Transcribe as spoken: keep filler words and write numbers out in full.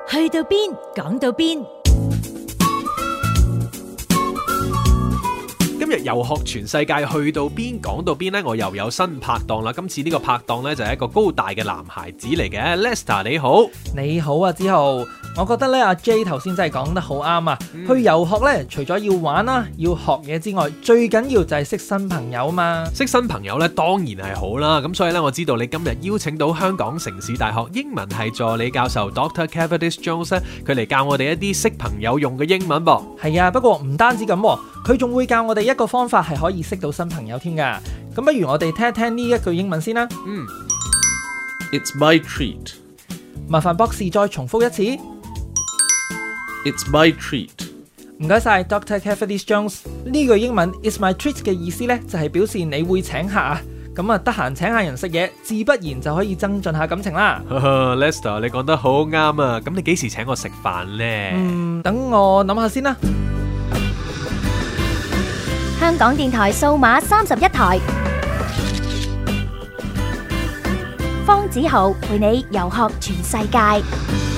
去到邊講到邊。 今日遊學全世界去到邊講到邊呢？我又有新拍檔啦。今次呢個拍檔呢，就係一個高大嘅男孩子嚟嘅 Lester， 你好。 你好啊，之豪。我覺得咧，阿 J 頭先真係講得好啱啊！嗯、去遊學咧，除咗要玩啦、要學嘢之外，最緊要就係識新朋友嘛。 識新朋友咧，當然係好啦。咁所以咧，我知道你今日邀請到香港城市大學英文系助理教授 Doctor Cavendish Jones 咧，佢嚟教我哋一啲識朋友用嘅英文噃。 係啊，不過唔單止咁，佢仲會教我哋一個方法係可以識到新朋友添㗎。咁不如我哋聽一聽呢一句英文先啦。 嗯 It's my treat。 麻煩博士再重複一次。 It's my treat。 唔該晒 Doctor Cavendish Jones。呢句英文 It's my treat 嘅意思呢，就係表示你會請客啊。咁啊，得閒請下人食嘢，自不然就可以增進下感情啦。 Lester， 你講得好啱啊！咁你幾時請我食飯呢？ 嗯，等我諗下先啦。 香港電台數碼三十一台，方子豪陪你遊學全世界。